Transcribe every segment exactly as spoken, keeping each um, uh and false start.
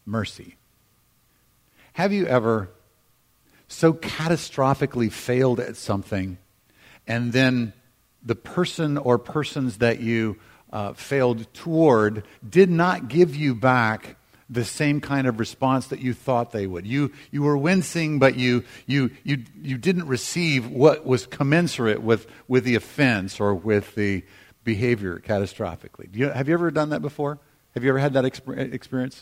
mercy. Have you ever so catastrophically failed at something, and then the person or persons that you uh, failed toward did not give you back the same kind of response that you thought they would? You you were wincing, but you you you you didn't receive what was commensurate with, with the offense or with the behavior catastrophically. Do you, have you ever done that before? Have you ever had that exp- experience?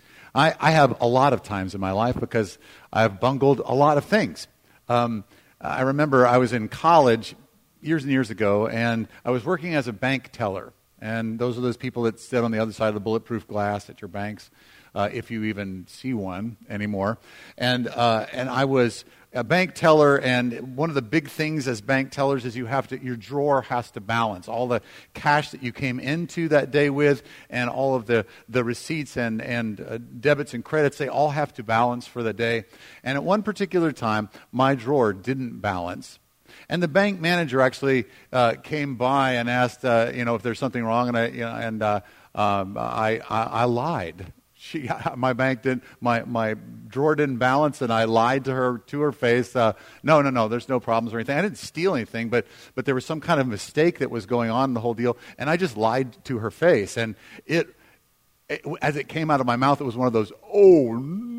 I, I have a lot of times in my life because I've bungled a lot of things. Um, I remember I was in college years and years ago, and I was working as a bank teller. And those are those people that sit on the other side of the bulletproof glass at your banks, uh, if you even see one anymore. And uh, and I was a bank teller, and one of the big things as bank tellers is you have to, your drawer has to balance all the cash that you came into that day with, and all of the, the receipts and, and uh, debits and credits, they all have to balance for the day. And at one particular time, my drawer didn't balance. And the bank manager actually uh, came by and asked, uh, you know, if there's something wrong, and I, you know, and uh, um, I, I, I lied. She, my bank didn't, my my drawer didn't balance, and I lied to her to her face. Uh, no, no, no, there's no problems or anything. I didn't steal anything, but but there was some kind of mistake that was going on in the whole deal, and I just lied to her face. And it, it as it came out of my mouth, it was one of those, oh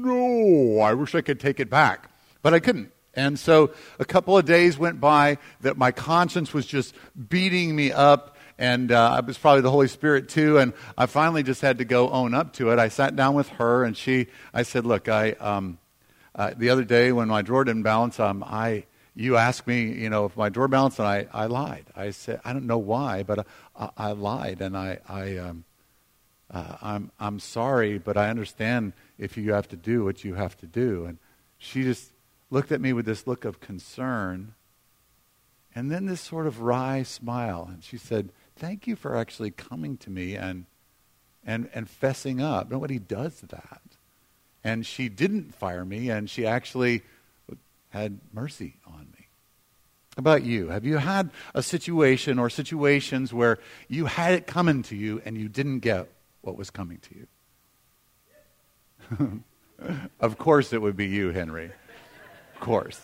no, I wish I could take it back, but I couldn't. And so a couple of days went by that my conscience was just beating me up, and uh, it was probably the Holy Spirit too, and I finally just had to go own up to it. I sat down with her, and she, I said, look, I, um, uh, the other day when my drawer didn't balance, um, I, you asked me, you know, if my drawer balanced, and I, I lied. I said, I don't know why, but I, I lied, and I, I, um, uh, I'm, I'm sorry, but I understand if you have to do what you have to do. And she just looked at me with this look of concern, and then this sort of wry smile. And she said, thank you for actually coming to me and and and fessing up. Nobody does that. And she didn't fire me, and she actually had mercy on me. How about you? Have you had a situation or situations where you had it coming to you and you didn't get what was coming to you? Of course it would be you, Henry. Of course.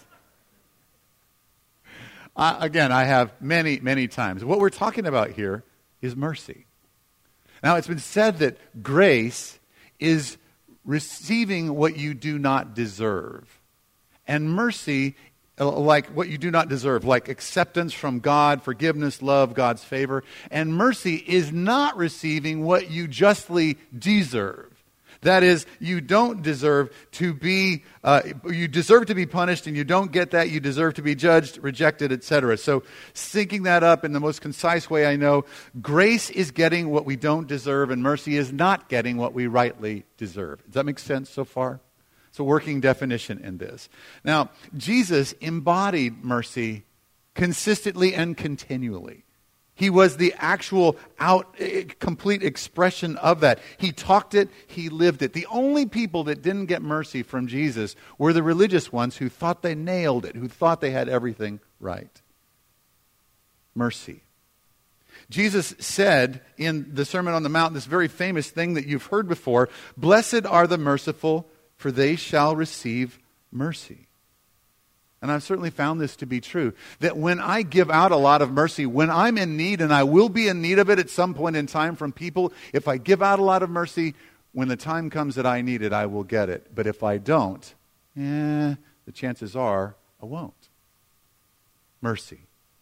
Uh, again, I have many, many times. What we're talking about here is mercy. Now, it's been said that grace is receiving what you do not deserve. And mercy, like what you do not deserve, like acceptance from God, forgiveness, love, God's favor. And mercy is not receiving what you justly deserve. That is, you don't deserve to be, uh, you deserve to be punished, and you don't get that. You deserve to be judged, rejected, et cetera. So, syncing that up in the most concise way I know, grace is getting what we don't deserve, and mercy is not getting what we rightly deserve. Does that make sense so far? It's a working definition in this. Now, Jesus embodied mercy consistently and continually. He was the actual out, complete expression of that. He talked it, he lived it. The only people that didn't get mercy from Jesus were the religious ones who thought they nailed it, who thought they had everything right. Mercy. Jesus said in the Sermon on the Mount, this very famous thing that you've heard before, blessed are the merciful, for they shall receive mercy. And I've certainly found this to be true, that when I give out a lot of mercy, when I'm in need, and I will be in need of it at some point in time from people, if I give out a lot of mercy, when the time comes that I need it, I will get it. But if I don't, eh, the chances are I won't. Mercy.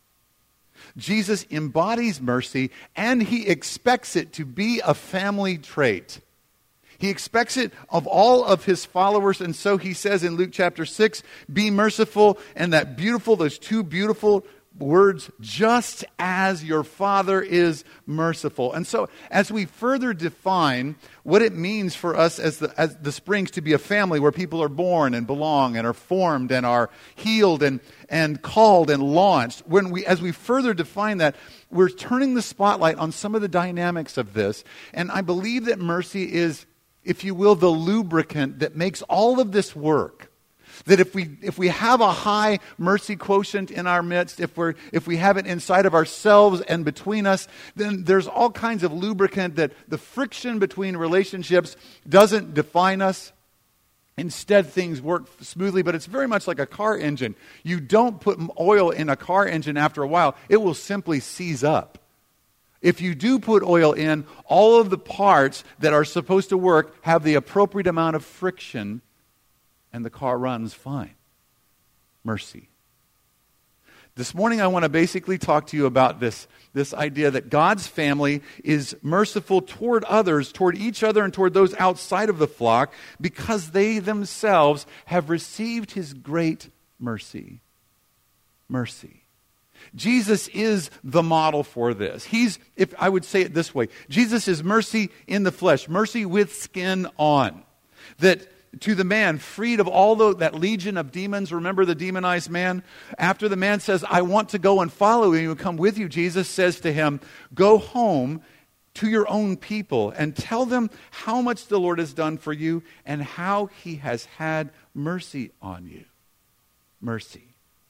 Jesus embodies mercy, and he expects it to be a family trait. He expects it of all of his followers, and so he says in Luke chapter six, be merciful, and that beautiful, those two beautiful words, just as your Father is merciful. And so as we further define what it means for us as the, as the Springs to be a family where people are born and belong and are formed and are healed and, and called and launched, when we as we further define that, we're turning the spotlight on some of the dynamics of this. And I believe that mercy is, if you will, the lubricant that makes all of this work. That if we if we have a high mercy quotient in our midst, if we're if we have it inside of ourselves and between us, then there's all kinds of lubricant that the friction between relationships doesn't define us. Instead, things work smoothly, but it's very much like a car engine. You don't put oil in a car engine after a while. It will simply seize up. If you do put oil in, all of the parts that are supposed to work have the appropriate amount of friction, and the car runs fine. Mercy. This morning I want to basically talk to you about this, this idea that God's family is merciful toward others, toward each other, and toward those outside of the flock because they themselves have received His great mercy. Mercy. Jesus is the model for this. He's, if I would say it this way, Jesus is mercy in the flesh, mercy with skin on. That to the man freed of all the, that legion of demons, remember the demonized man? After the man says, I want to go and follow you and come with you, Jesus says to him, go home to your own people and tell them how much the Lord has done for you and how He has had mercy on you. Mercy.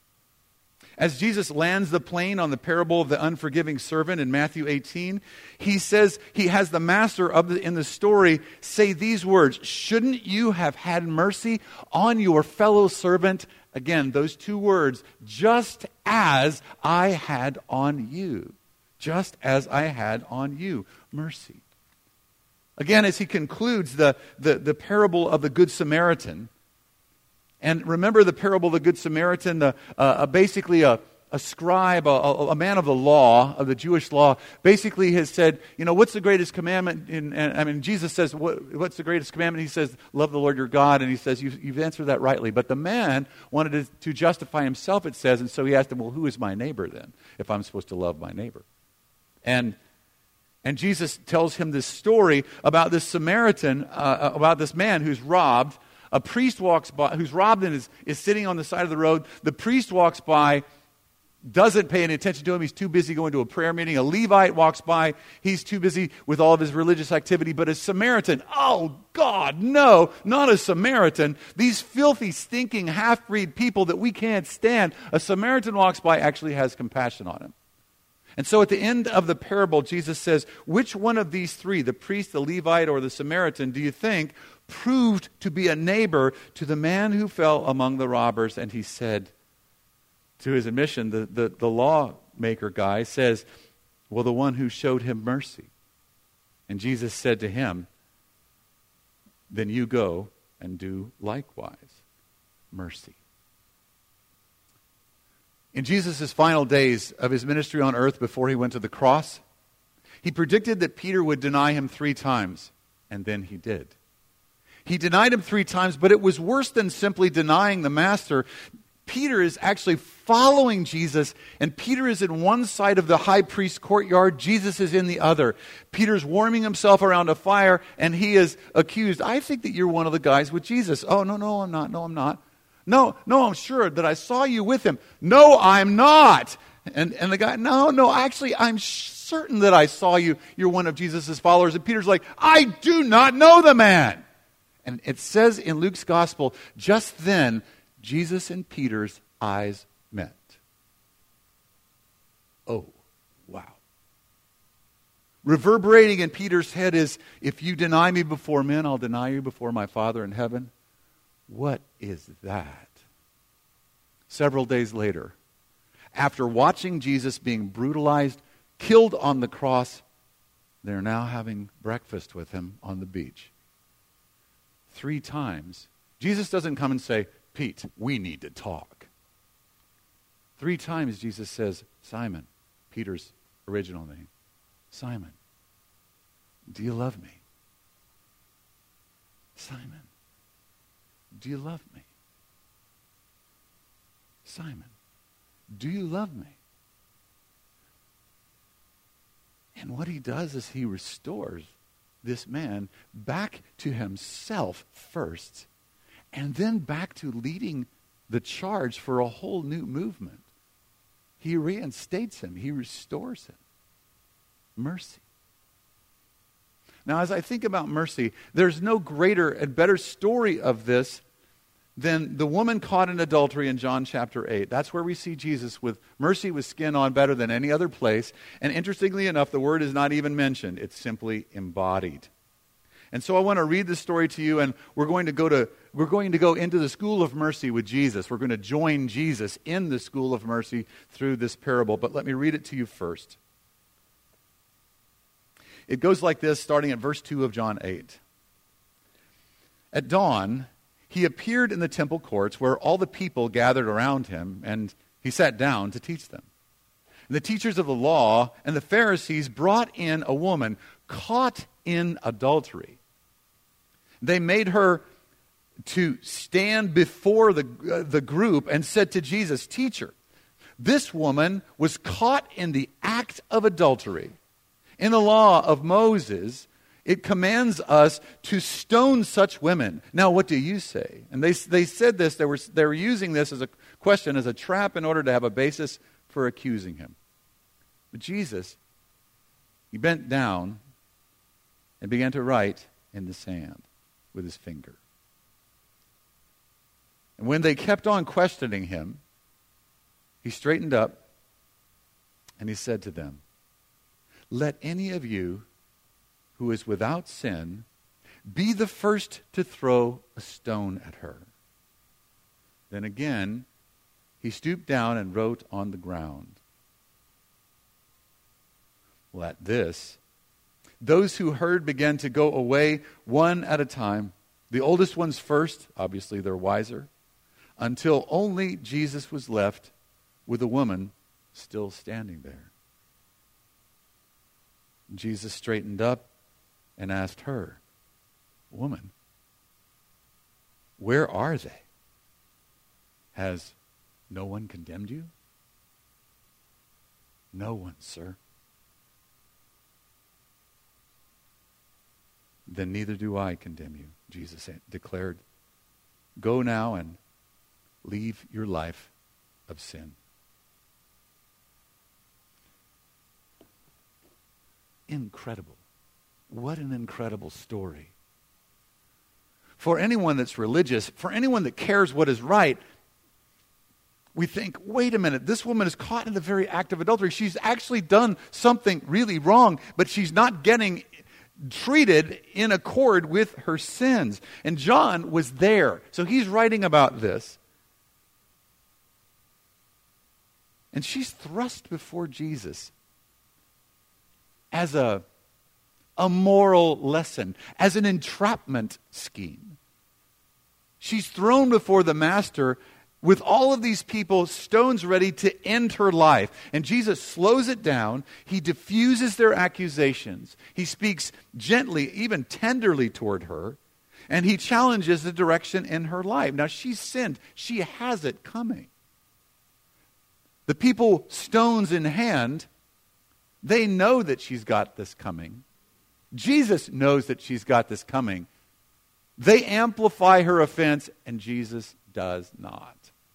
As Jesus lands the plane on the parable of the unforgiving servant in Matthew eighteen, He says, He has the master of the, in the story say these words, shouldn't you have had mercy on your fellow servant? Again, those two words, just as I had on you. Just as I had on you. Mercy. Again, as He concludes the, the, the parable of the Good Samaritan, and remember the parable of the Good Samaritan, the, uh, basically a, a scribe, a, a man of the law, of the Jewish law, basically has said, you know, what's the greatest commandment? In, and, I mean, Jesus says, what, what's the greatest commandment? He says, love the Lord your God. And he says, you've, you've answered that rightly. But the man wanted to, to justify himself, it says, and so he asked him, well, who is my neighbor then, if I'm supposed to love my neighbor? And and Jesus tells him this story about this Samaritan, uh, about this man who's robbed. A priest walks by, who's robbed and is, is sitting on the side of the road. The priest walks by, doesn't pay any attention to him. He's too busy going to a prayer meeting. A Levite walks by. He's too busy with all of his religious activity. But a Samaritan, oh God, no, not a Samaritan. These filthy, stinking, half-breed people that we can't stand. A Samaritan walks by, actually has compassion on him. And so at the end of the parable, Jesus says, which one of these three, the priest, the Levite, or the Samaritan, do you think proved to be a neighbor to the man who fell among the robbers? And he said, to his admission, the, the, the lawmaker guy says, well, the one who showed him mercy. And Jesus said to him, then you go and do likewise. Mercy. In Jesus' final days of His ministry on earth before He went to the cross, He predicted that Peter would deny Him three times, and then He did. He denied Him three times, but it was worse than simply denying the Master. Peter is actually following Jesus, and Peter is in one side of the high priest's courtyard. Jesus is in the other. Peter's warming himself around a fire, and he is accused. I think that you're one of the guys with Jesus. Oh, no, no, I'm not. No, I'm not. No, no, I'm sure that I saw you with Him. No, I'm not. And, and the guy, no, no, actually, I'm certain that I saw you. You're one of Jesus' followers. And Peter's like, I do not know the man. And it says in Luke's gospel, just then, Jesus and Peter's eyes met. Oh, wow. Reverberating in Peter's head is, if you deny me before men, I'll deny you before my Father in heaven. What is that? Several days later, after watching Jesus being brutalized, killed on the cross, they're now having breakfast with Him on the beach. Three times. Jesus doesn't come and say, Pete, we need to talk. Three times Jesus says, Simon, Peter's original name, Simon, do you love me? Simon, do you love me? Simon, do you love me? And what He does is He restores this man back to himself first, and then back to leading the charge for a whole new movement. He reinstates him. He restores him. Mercy. Now, as I think about mercy, there's no greater and better story of this than the woman caught in adultery in John chapter eight. That's where we see Jesus with mercy with skin on better than any other place. And interestingly enough, the word is not even mentioned. It's simply embodied. And so I want to read this story to you, and we're going to go to we're going to go into the school of mercy with Jesus. We're going to join Jesus in the school of mercy through this parable. But let me read it to you first. It goes like this, starting at verse two of John eight. At dawn, he appeared in the temple courts where all the people gathered around him, and he sat down to teach them. And the teachers of the law and the Pharisees brought in a woman caught in adultery. They made her to stand before the, uh, the group and said to Jesus, "Teacher, this woman was caught in the act of adultery. In the law of Moses, it commands us to stone such women. Now, what do you say?" And they, they said this, they were, they were using this as a question, as a trap in order to have a basis for accusing him. But Jesus, he bent down and began to write in the sand with his finger. And when they kept on questioning him, he straightened up and he said to them, "Let any of you who is without sin be the first to throw a stone at her." Then again, he stooped down and wrote on the ground. Well, at this, those who heard began to go away one at a time. The oldest ones first, obviously they're wiser, until only Jesus was left with a woman still standing there. Jesus straightened up and asked her, "Woman, where are they? Has no one condemned you?" "No one, sir." "Then neither do I condemn you," Jesus declared. "Go now and leave your life of sin." Incredible. What an incredible story. For anyone that's religious, for anyone that cares what is right, we think, wait a minute, this woman is caught in the very act of adultery. She's actually done something really wrong, but she's not getting treated in accord with her sins. And John was there, so he's writing about this. And she's thrust before Jesus as a, a moral lesson, as an entrapment scheme. She's thrown before the master with all of these people, stones ready to end her life. And Jesus slows it down. He diffuses their accusations. He speaks gently, even tenderly toward her. And he challenges the direction in her life. Now, she's sinned. She has it coming. The people, stones in hand, they know that she's got this coming. Jesus knows that she's got this coming. They amplify her offense, and Jesus does not.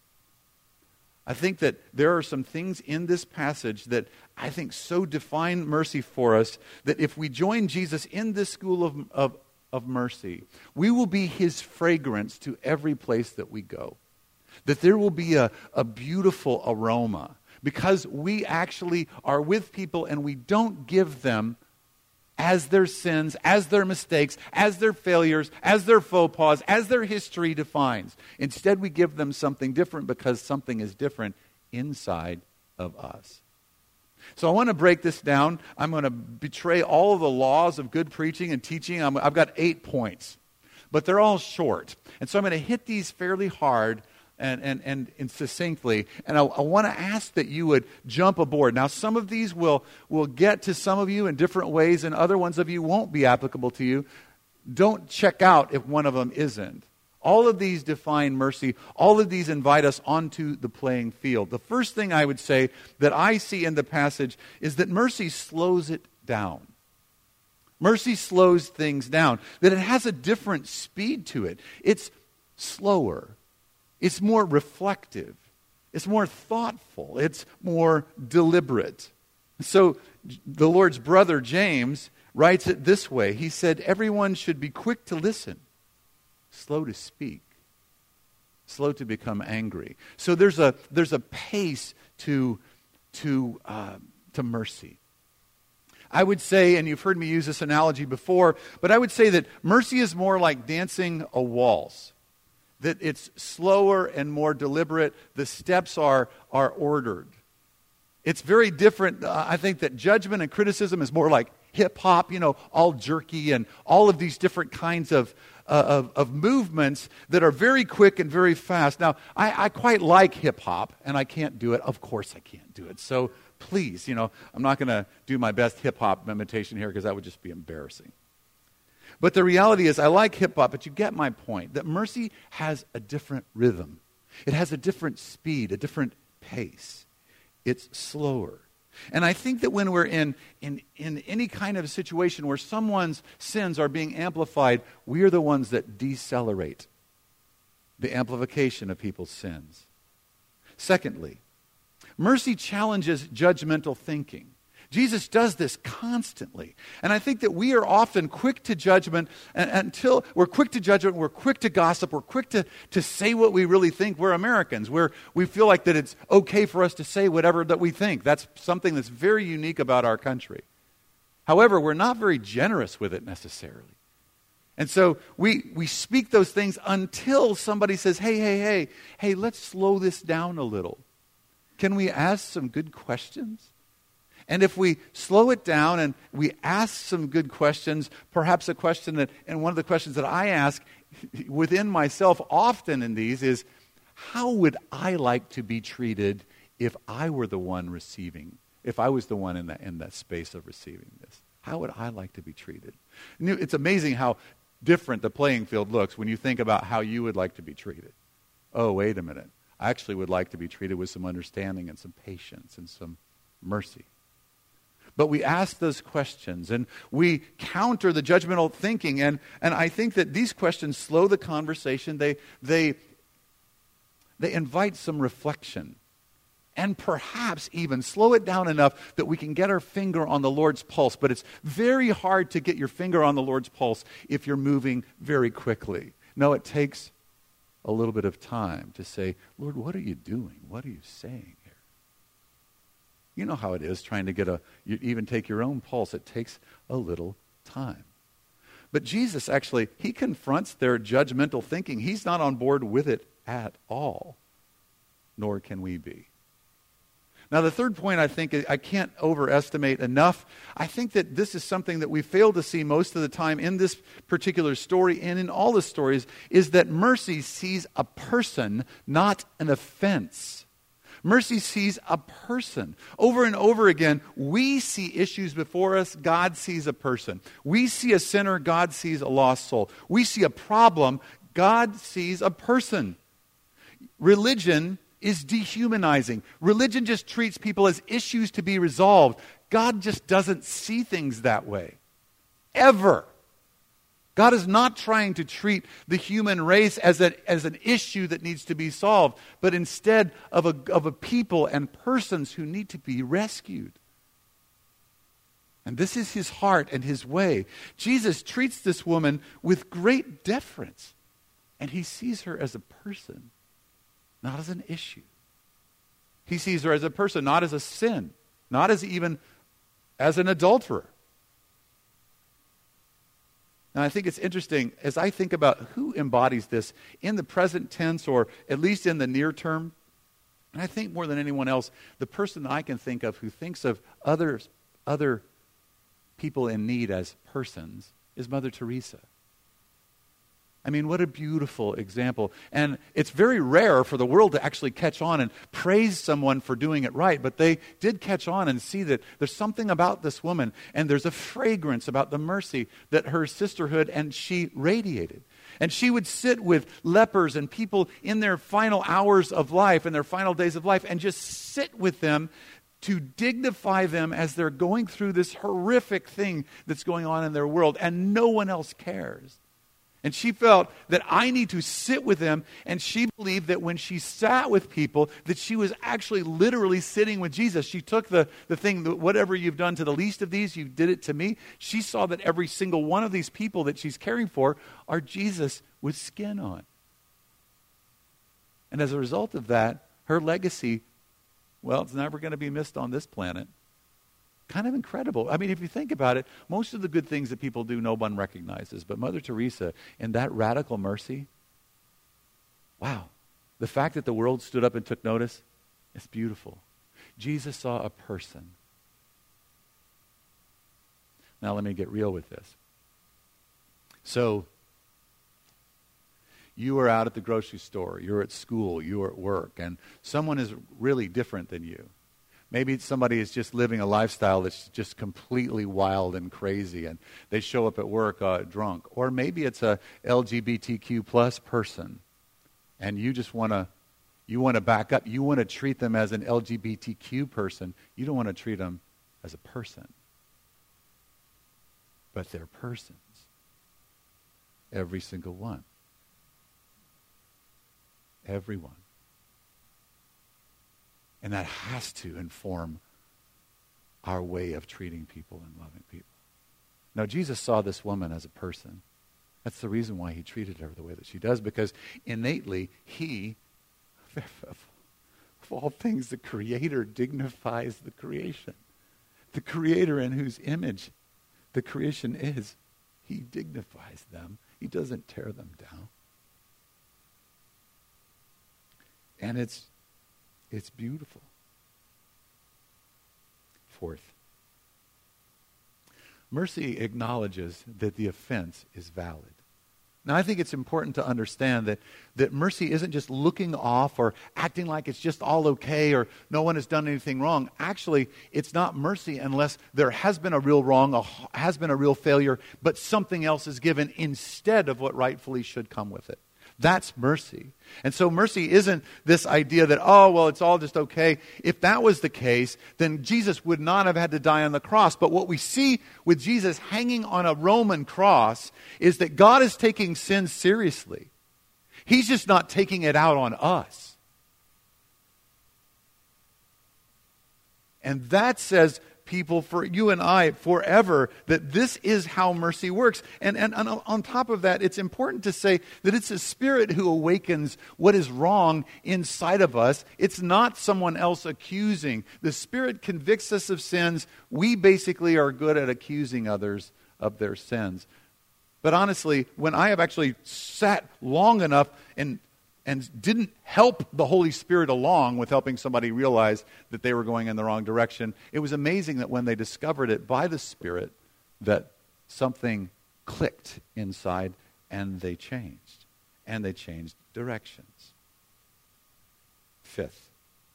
I think that there are some things in this passage that I think so define mercy for us that if we join Jesus in this school of, of, of mercy, we will be his fragrance to every place that we go. That there will be a, a beautiful aroma because we actually are with people and we don't give them as their sins, as their mistakes, as their failures, as their faux pas, as their history defines. Instead, we give them something different because something is different inside of us. So I want to break this down. I'm going to betray all of the laws of good preaching and teaching. I'm, I've got eight points, but they're all short. And so I'm going to hit these fairly hard And, and, and, and succinctly. And I, I want to ask that you would jump aboard. Now, some of these will, will get to some of you in different ways, and other ones of you won't be applicable to you. Don't check out if one of them isn't. All of these define mercy. All of these invite us onto the playing field. The first thing I would say that I see in the passage is that mercy slows it down. Mercy slows things down. That it has a different speed to it. It's slower. It's more reflective. It's more thoughtful. It's more deliberate. So the Lord's brother, James, writes it this way. He said, everyone should be quick to listen, slow to speak, slow to become angry. So there's a there's a pace to to uh, to mercy. I would say, and you've heard me use this analogy before, but I would say that mercy is more like dancing a waltz. That it's slower and more deliberate. The steps are are ordered. It's very different. Uh, I think that judgment and criticism is more like hip hop, you know, all jerky and all of these different kinds of uh, of, of movements that are very quick and very fast. Now, I, I quite like hip hop, and I can't do it. Of course, I can't do it. So please, you know, I'm not going to do my best hip hop imitation here because that would just be embarrassing. But the reality is, I like hip hop, but you get my point. That mercy has a different rhythm. It has a different speed, a different pace. It's slower. And I think that when we're in, in, in any kind of situation where someone's sins are being amplified, we are the ones that decelerate the amplification of people's sins. Secondly, mercy challenges judgmental thinking. Jesus does this constantly. And I think that we are often quick to judgment and, until we're quick to judgment, we're quick to gossip, we're quick to, to say what we really think. We're Americans. We're, we feel like that it's okay for us to say whatever that we think. That's something that's very unique about our country. However, we're not very generous with it necessarily. And so we, we speak those things until somebody says, hey, hey, hey, hey, let's slow this down a little. Can we ask some good questions? And if we slow it down and we ask some good questions, perhaps a question that, and one of the questions that I ask within myself often in these is, how would I like to be treated if I were the one receiving, if I was the one in that, in that space of receiving this? How would I like to be treated? It's amazing how different the playing field looks when you think about how you would like to be treated. Oh, wait a minute. I actually would like to be treated with some understanding and some patience and some mercy. But we ask those questions and we counter the judgmental thinking. And, and I think that these questions slow the conversation. They, they, they invite some reflection. And perhaps even slow it down enough that we can get our finger on the Lord's pulse. But it's very hard to get your finger on the Lord's pulse if you're moving very quickly. No, it takes a little bit of time to say, Lord, what are you doing? What are you saying? You know how it is trying to get a, you even take your own pulse. It takes a little time. But Jesus actually, he confronts their judgmental thinking. He's not on board with it at all. Nor can we be. Now the third point I think I can't overestimate enough. I think that this is something that we fail to see most of the time in this particular story and in all the stories, is that mercy sees a person, not an offense. Mercy sees a person. Over and over again, we see issues before us. God sees a person. We see a sinner. God sees a lost soul. We see a problem. God sees a person. Religion is dehumanizing. Religion just treats people as issues to be resolved. God just doesn't see things that way. Ever. God is not trying to treat the human race as, a, as an issue that needs to be solved, but instead of a, of a people and persons who need to be rescued. And this is his heart and his way. Jesus treats this woman with great deference, and he sees her as a person, not as an issue. He sees her as a person, not as a sin, not as even as an adulterer. Now, I think it's interesting, as I think about who embodies this in the present tense or at least in the near term, and I think more than anyone else, the person that I can think of who thinks of others, other people in need as persons is Mother Teresa. I mean, what a beautiful example. And it's very rare for the world to actually catch on and praise someone for doing it right, but they did catch on and see that there's something about this woman, and there's a fragrance about the mercy that her sisterhood and she radiated. And she would sit with lepers and people in their final hours of life, in their final days of life, and just sit with them to dignify them as they're going through this horrific thing that's going on in their world, and no one else cares. And she felt that I need to sit with them, and she believed that when she sat with people, that she was actually literally sitting with Jesus. She took the, the thing, that whatever you've done to the least of these, you did it to me. She saw that every single one of these people that she's caring for are Jesus with skin on. And as a result of that, her legacy, well, it's never going to be missed on this planet. Kind of incredible. I mean, if you think about it, most of the good things that people do, no one recognizes. But Mother Teresa, in that radical mercy, wow. The fact that the world stood up and took notice, it's beautiful. Jesus saw a person. Now let me get real with this. So, you are out at the grocery store, you're at school, you're at work, and someone is really different than you. Maybe somebody is just living a lifestyle that's just completely wild and crazy, and they show up at work uh, drunk. Or maybe it's a L G B T Q plus person, and you just want to you want to back up. You want to treat them as an L G B T Q person. You don't want to treat them as a person. But they're persons. Every single one. Everyone. And that has to inform our way of treating people and loving people. Now, Jesus saw this woman as a person. That's the reason why he treated her the way that she does, because innately, he, of all things, the Creator dignifies the creation. The Creator in whose image the creation is, he dignifies them. He doesn't tear them down. And it's It's beautiful. Fourth, mercy acknowledges that the offense is valid. Now, I think it's important to understand that, that mercy isn't just looking off or acting like it's just all okay or no one has done anything wrong. Actually, it's not mercy unless there has been a real wrong, a, has been a real failure, but something else is given instead of what rightfully should come with it. That's mercy. And so mercy isn't this idea that, oh, well, it's all just okay. If that was the case, then Jesus would not have had to die on the cross. But what we see with Jesus hanging on a Roman cross is that God is taking sin seriously. He's just not taking it out on us. And that says, people, for you and I forever, that this is how mercy works. And, and, and on top of that, it's important to say that it's a Spirit who awakens what is wrong inside of us. It's not someone else accusing. The Spirit convicts us of sins. We basically are good at accusing others of their sins. But honestly, when I have actually sat long enough and and didn't help the Holy Spirit along with helping somebody realize that they were going in the wrong direction, it was amazing that when they discovered it by the Spirit, that something clicked inside and they changed. And they changed directions. Fifth,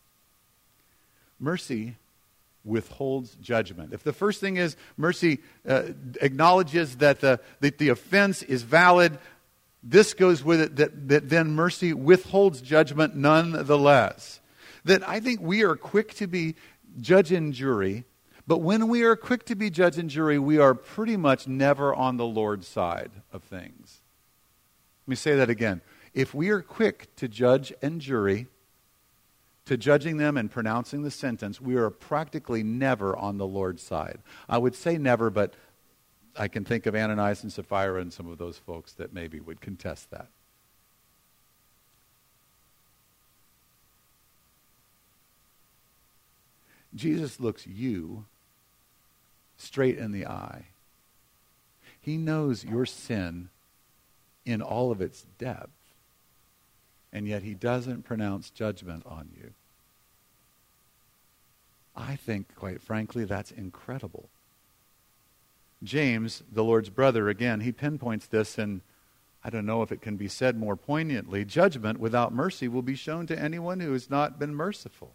mercy withholds judgment. If the first thing is mercy uh, acknowledges that the, that the offense is valid, this goes with it that, that then mercy withholds judgment nonetheless. That I think we are quick to be judge and jury, but when we are quick to be judge and jury, we are pretty much never on the Lord's side of things. Let me say that again. If we are quick to judge and jury, to judging them and pronouncing the sentence, we are practically never on the Lord's side. I would say never, but I can think of Ananias and Sapphira and some of those folks that maybe would contest that. Jesus looks you straight in the eye. He knows your sin in all of its depth, and yet he doesn't pronounce judgment on you. I think, quite frankly, that's incredible. James, the Lord's brother, again, he pinpoints this, and I don't know if it can be said more poignantly. Judgment without mercy will be shown to anyone who has not been merciful.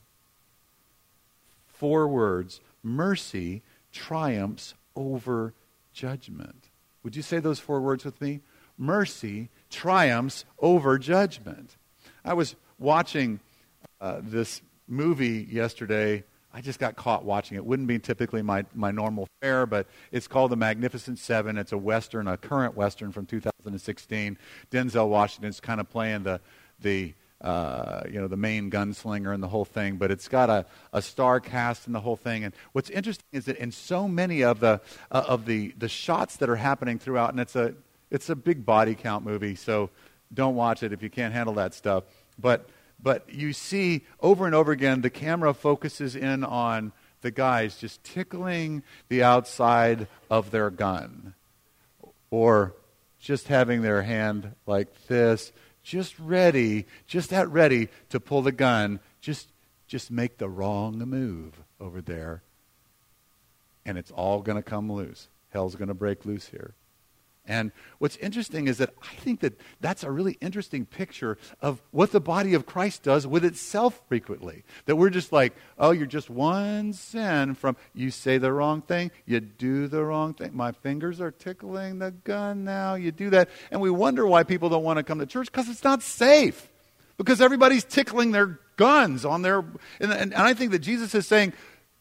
Four words. Mercy triumphs over judgment. Would you say those four words with me? Mercy triumphs over judgment. I was watching uh, this movie yesterday. I just got caught watching it. Wouldn't be typically my, my normal fare, but it's called The Magnificent Seven. It's a Western, a current Western from two thousand sixteen. Denzel Washington's kind of playing the the uh, you know the main gunslinger and the whole thing, but it's got a, a star cast and the whole thing. And what's interesting is that in so many of the uh, of the the shots that are happening throughout, and it's a it's a big body count movie, so don't watch it if you can't handle that stuff. But but you see over and over again, the camera focuses in on the guys just tickling the outside of their gun, or just having their hand like this, just ready, just that ready to pull the gun, just, just make the wrong move over there, and it's all going to come loose. Hell's going to break loose here. And what's interesting is that I think that that's a really interesting picture of what the body of Christ does with itself frequently. That we're just like, oh, you're just one sin from, you say the wrong thing, you do the wrong thing. My fingers are tickling the gun now, you do that. And we wonder why people don't want to come to church, because it's not safe. Because everybody's tickling their guns on their, and, and, and I think that Jesus is saying,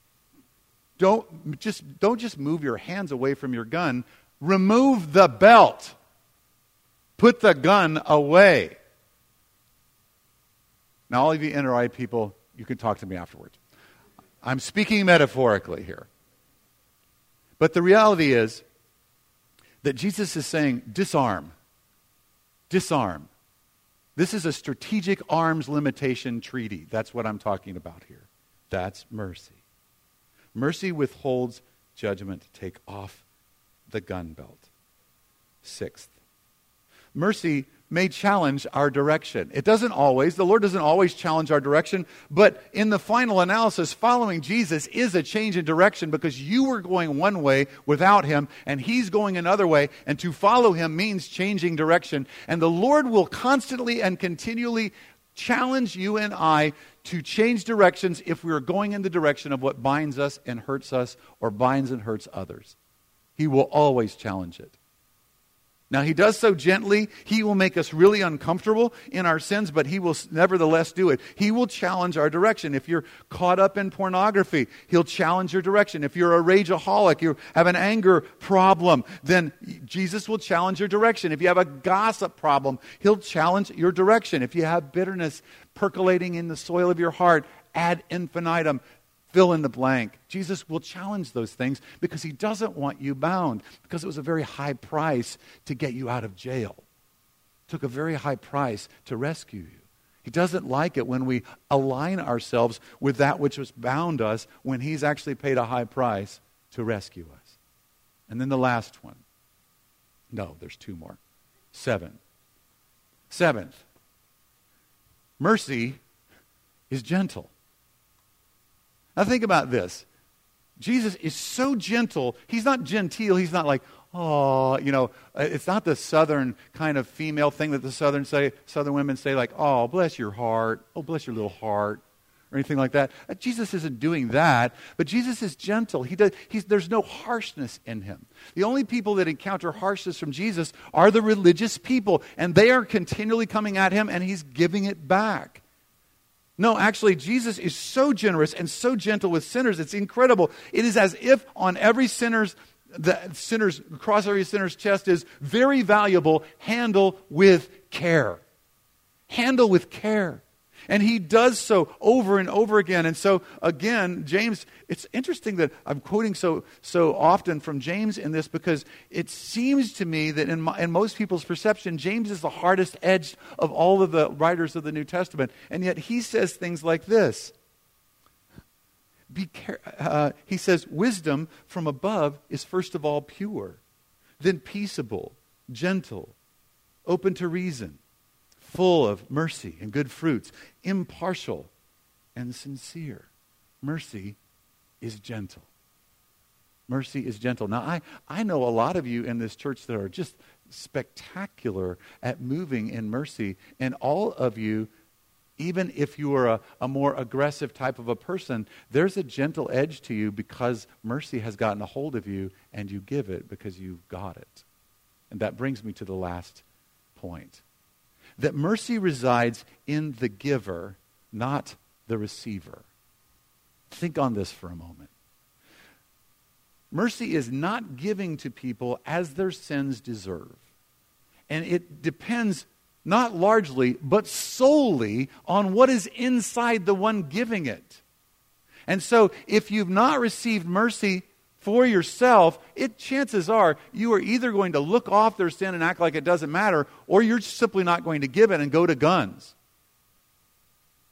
don't just, don't just move your hands away from your gun. Remove the belt. Put the gun away. Now, all of you N R I people, you can talk to me afterwards. I'm speaking metaphorically here. But the reality is that Jesus is saying, disarm. Disarm. This is a strategic arms limitation treaty. That's what I'm talking about here. That's mercy. Mercy withholds judgment. Take off the gun belt. Sixth, mercy may challenge our direction. It doesn't always. The Lord doesn't always challenge our direction, but in the final analysis, following Jesus is a change in direction, because you were going one way without Him, and He's going another way, and to follow Him means changing direction. And the Lord will constantly and continually challenge you and I to change directions if we are going in the direction of what binds us and hurts us, or binds and hurts others. He will always challenge it. Now, He does so gently. He will make us really uncomfortable in our sins, but He will nevertheless do it. He will challenge our direction. If you're caught up in pornography, He'll challenge your direction. If you're a rageaholic, you have an anger problem, then Jesus will challenge your direction. If you have a gossip problem, He'll challenge your direction. If you have bitterness percolating in the soil of your heart, ad infinitum, fill in the blank. Jesus will challenge those things because He doesn't want you bound, because it was a very high price to get you out of jail. It took a very high price to rescue you. He doesn't like it when we align ourselves with that which was bound us, when He's actually paid a high price to rescue us. And then the last one. No, there's two more. Seven. Seventh. Mercy is gentle. Now think about this. Jesus is so gentle. He's not genteel. He's not like, oh, you know, it's not the southern kind of female thing that the southern say, southern women say, like, oh, bless your heart. Oh, bless your little heart. Or anything like that. Jesus isn't doing that, but Jesus is gentle. He does, he's, there's no harshness in Him. The only people that encounter harshness from Jesus are the religious people, and they are continually coming at Him, and He's giving it back. No, actually, Jesus is so generous and so gentle with sinners. It's incredible. It is as if on every sinner's, the sinner's, across every sinner's chest is very valuable, handle with care. Handle with care. And He does so over and over again. And so, again, James, it's interesting that I'm quoting so so often from James in this, because it seems to me that in, my, in most people's perception, James is the hardest edged of all of the writers of the New Testament. And yet he says things like this. Be care- uh, he says, wisdom from above is first of all pure, then peaceable, gentle, open to reason, full of mercy and good fruits, impartial and sincere. Mercy is gentle. Mercy is gentle. Now, I, I know a lot of you in this church that are just spectacular at moving in mercy, and all of you, even if you are a, a more aggressive type of a person, there's a gentle edge to you because mercy has gotten a hold of you, and you give it because you've got it. And that brings me to the last point. That mercy resides in the giver, not the receiver. Think on this for a moment. Mercy is not giving to people as their sins deserve. And it depends not largely, but solely on what is inside the one giving it. And so if you've not received mercy for yourself, it chances are you are either going to look off their sin and act like it doesn't matter, or you're simply not going to give it and go to guns.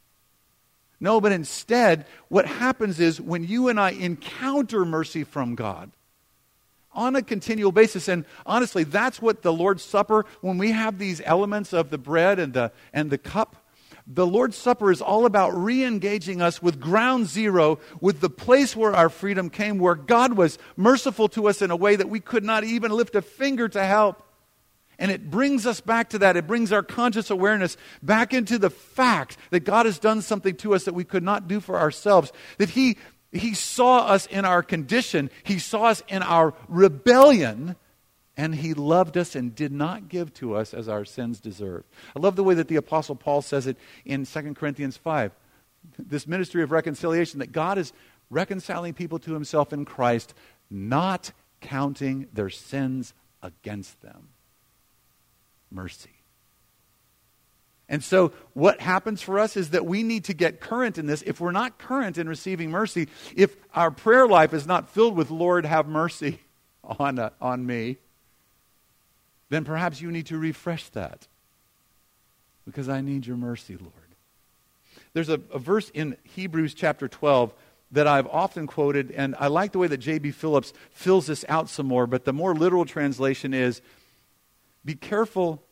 No, but instead, what happens is when you and I encounter mercy from God on a continual basis, and honestly, that's what the Lord's Supper, when we have these elements of the bread and the, and the cup, the Lord's Supper is all about re-engaging us with ground zero, with the place where our freedom came, where God was merciful to us in a way that we could not even lift a finger to help. And it brings us back to that. It brings our conscious awareness back into the fact that God has done something to us that we could not do for ourselves. That He, he saw us in our condition. He saw us in our rebellion. And He loved us and did not give to us as our sins deserved. I love the way that the Apostle Paul says it in Second Corinthians five. This ministry of reconciliation, that God is reconciling people to Himself in Christ, not counting their sins against them. Mercy. And so what happens for us is that we need to get current in this. If we're not current in receiving mercy, if our prayer life is not filled with, Lord, have mercy on, uh, on me, then perhaps you need to refresh that. Because I need your mercy, Lord. There's a, a verse in Hebrews chapter twelve that I've often quoted, and I like the way that J B Phillips fills this out some more, but the more literal translation is, be careful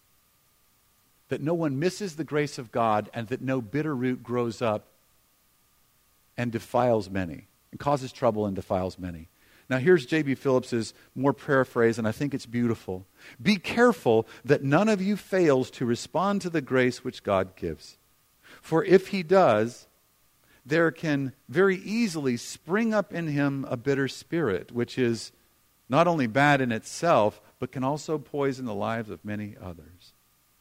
that no one misses the grace of God and that no bitter root grows up and defiles many, and causes trouble and defiles many. Now here's J B Phillips's more paraphrase, and I think it's beautiful. Be careful that none of you fails to respond to the grace which God gives. For if he does, there can very easily spring up in him a bitter spirit, which is not only bad in itself, but can also poison the lives of many others.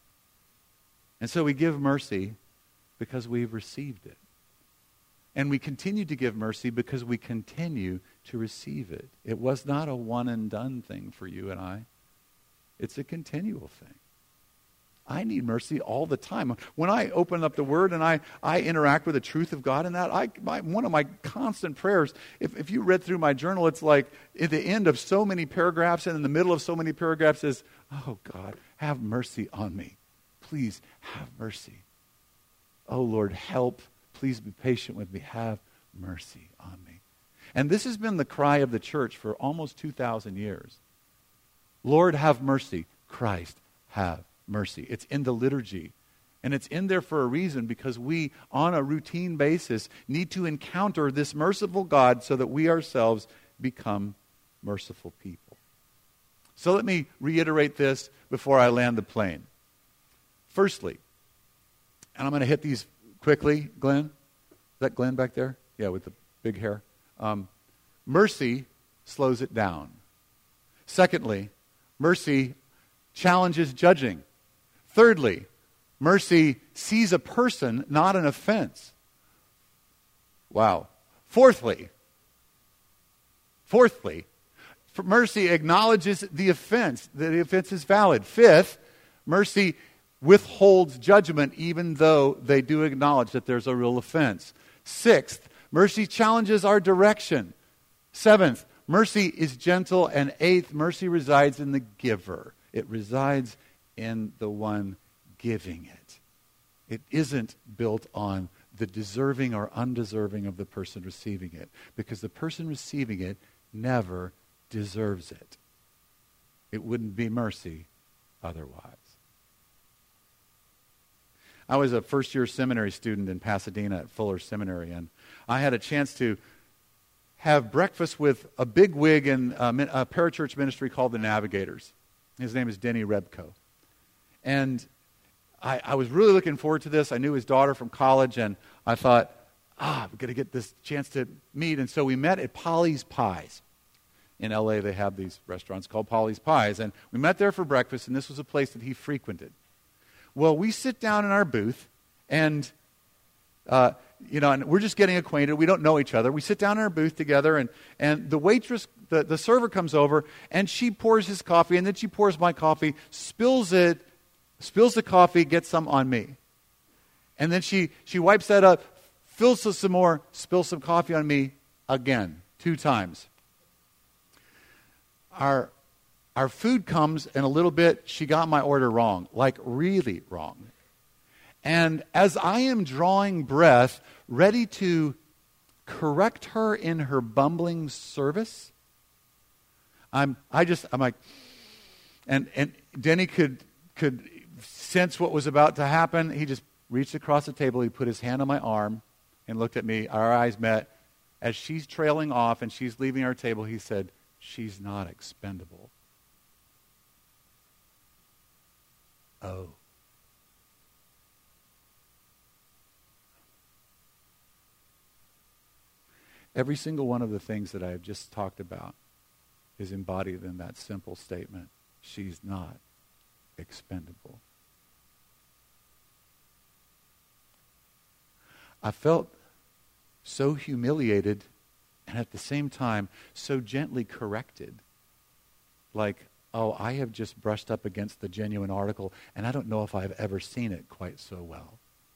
And so we give mercy because we've received it. And we continue to give mercy because we continue to receive it. It was not a one and done thing for you and I. It's a continual thing. I need mercy all the time. When I open up the Word and I, I interact with the truth of God in that, I, my, one of my constant prayers, if, if you read through my journal, it's like at the end of so many paragraphs and in the middle of so many paragraphs is, oh God, have mercy on me. Please have mercy. Oh Lord, help. Please be patient with me. Have mercy on me. And this has been the cry of the church for almost two thousand years. Lord, have mercy. Christ, have mercy. It's in the liturgy. And it's in there for a reason, because we, on a routine basis, need to encounter this merciful God so that we ourselves become merciful people. So let me reiterate this before I land the plane. Firstly, and I'm going to hit these quickly, Glenn. Is that Glenn back there? Yeah, with the big hair. Um, mercy slows it down. Secondly, mercy challenges judging. Thirdly, mercy sees a person, not an offense. Wow. Fourthly, fourthly, mercy acknowledges the offense, that the offense is valid. Fifth, mercy withholds judgment even though they do acknowledge that there's a real offense. Sixth, mercy challenges our direction. Seventh, mercy is gentle. And eighth, mercy resides in the giver. It resides in the one giving it. It isn't built on the deserving or undeserving of the person receiving it, because the person receiving it never deserves it. It wouldn't be mercy otherwise. I was a first-year seminary student in Pasadena at Fuller Seminary, and I had a chance to have breakfast with a big wig in a, a parachurch ministry called the Navigators. His name is Denny Rebko. And I, I was really looking forward to this. I knew his daughter from college, and I thought, ah, we're going to get this chance to meet. And so we met at Polly's Pies. In L A, they have these restaurants called Polly's Pies. And we met there for breakfast, and this was a place that he frequented. Well, we sit down in our booth, and uh, you know, and we're just getting acquainted. We don't know each other. We sit down in our booth together, and, and the waitress, the, the server comes over, and she pours his coffee, and then she pours my coffee, spills it, spills the coffee, gets some on me. And then she, she wipes that up, fills some more, spills some coffee on me again, two times. Our Our food comes, and a little bit, she got my order wrong, like really wrong. And as I am drawing breath, ready to correct her in her bumbling service, I'm I just I'm like, and and Denny could could sense what was about to happen. He just reached across the table, he put his hand on my arm and looked at me. Our eyes met. As she's trailing off and she's leaving our table, he said, "She's not expendable." Oh. Every single one of the things that I have just talked about is embodied in that simple statement. She's not expendable. I felt so humiliated and at the same time so gently corrected. Like, oh, I have just brushed up against the genuine article and I don't know if I've ever seen it quite so well.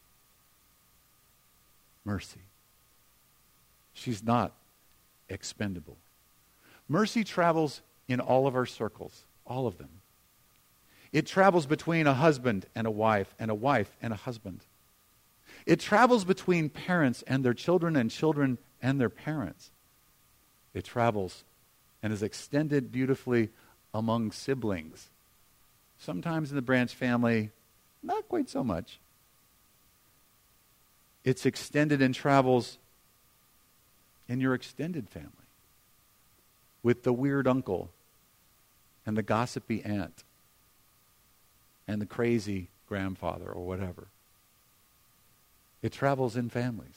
Mercy. She's not expendable. Mercy travels in all of our circles, all of them. It travels between a husband and a wife, and a wife and a husband. It travels between parents and their children, and children and their parents. It travels and is extended beautifully among siblings. Sometimes in the Branch family, not quite so much. It's extended and travels in your extended family with the weird uncle and the gossipy aunt and the crazy grandfather or whatever. It travels in families.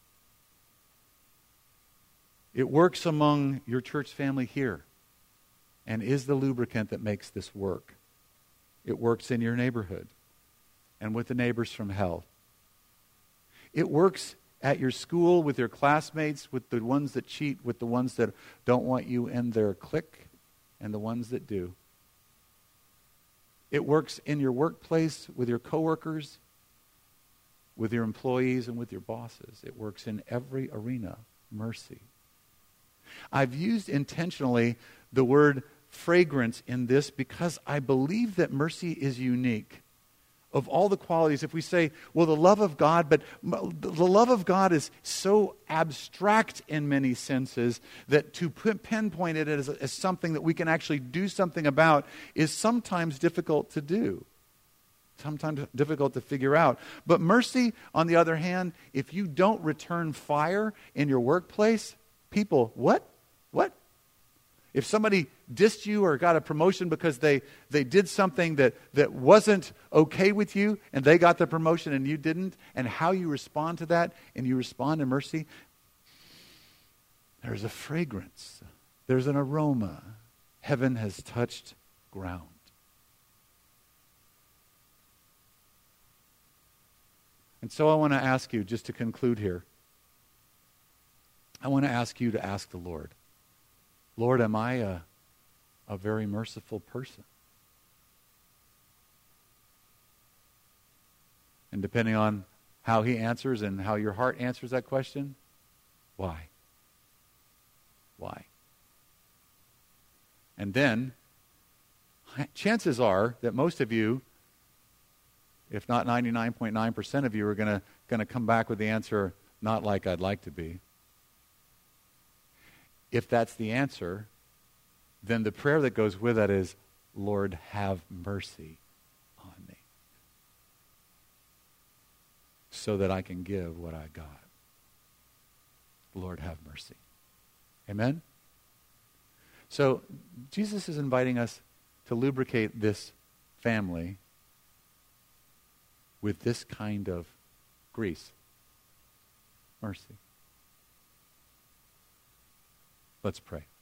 It works among your church family here and is the lubricant that makes this work. It works in your neighborhood and with the neighbors from hell. It works at your school with your classmates, with the ones that cheat, with the ones that don't want you in their clique, and the ones that do. It works in your workplace with your coworkers, with your employees, and with your bosses. It works in every arena. Mercy. I've used intentionally the word fragrance in this because I believe that mercy is unique. Of all the qualities, if we say, well, the love of God, but the love of God is so abstract in many senses that to pinpoint it as, as something that we can actually do something about is sometimes difficult to do. Sometimes difficult to figure out. But mercy, on the other hand, if you don't return fire in your workplace, people, what? What? If somebody dissed you or got a promotion because they, they did something that, that wasn't okay with you and they got the promotion and you didn't, and how you respond to that and you respond in mercy, there's a fragrance. There's an aroma. Heaven has touched ground. And so I want to ask you, just to conclude here, I want to ask you to ask the Lord, Lord, am I a, a very merciful person? And depending on how he answers and how your heart answers that question, why? Why? And then, chances are that most of you, if not ninety-nine point nine percent of you, are going to going to come back with the answer, not like I'd like to be. If that's the answer, then the prayer that goes with that is, Lord, have mercy on me so that I can give what I got. Lord, have mercy. Amen? So Jesus is inviting us to lubricate this family with this kind of grease. Mercy. Let's pray.